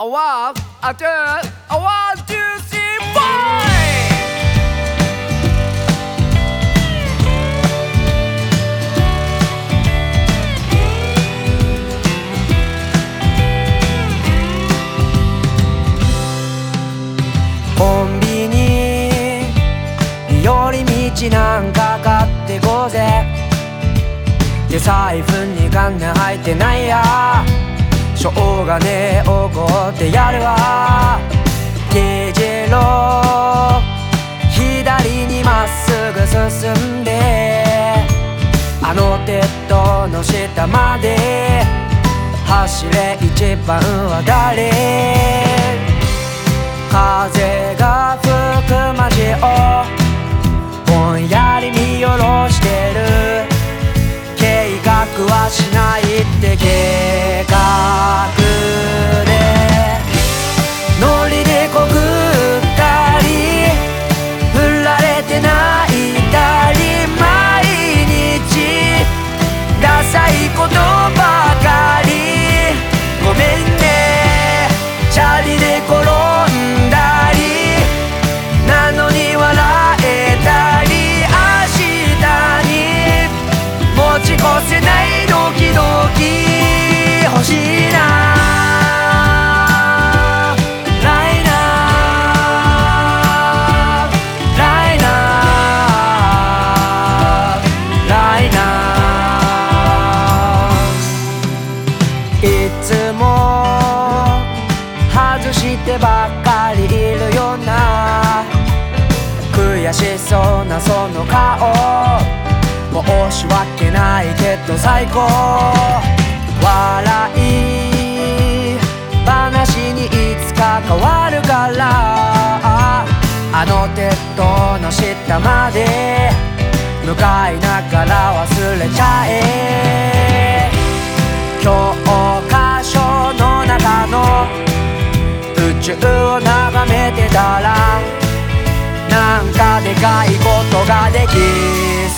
A one, a two, a one, two, three, four. コンビニ寄り道なんか買ってこうぜ。で財布に金入ってないや、しょうがねえおごってやるわ。T字路左にまっすぐ進んで、あの鉄塔の下まで走れ一番は誰。風が吹く街をぼんやり見下ろしてる。計画はしないって計画でノリで告ったり振られて泣いたり、毎日ダサいことばかり。ごめんねチャリで転んだりなのに笑えたり、明日に持ち越せないドキドキ欲しいな。外してばっかりいるよな。悔しそうなその顔、申し訳ないけど最高。笑い話にいつか変わるから、あの鉄塔の下まで向かいながら忘れちゃえ。教科書の中の宇宙を眺めてたら、なんかでかいことができ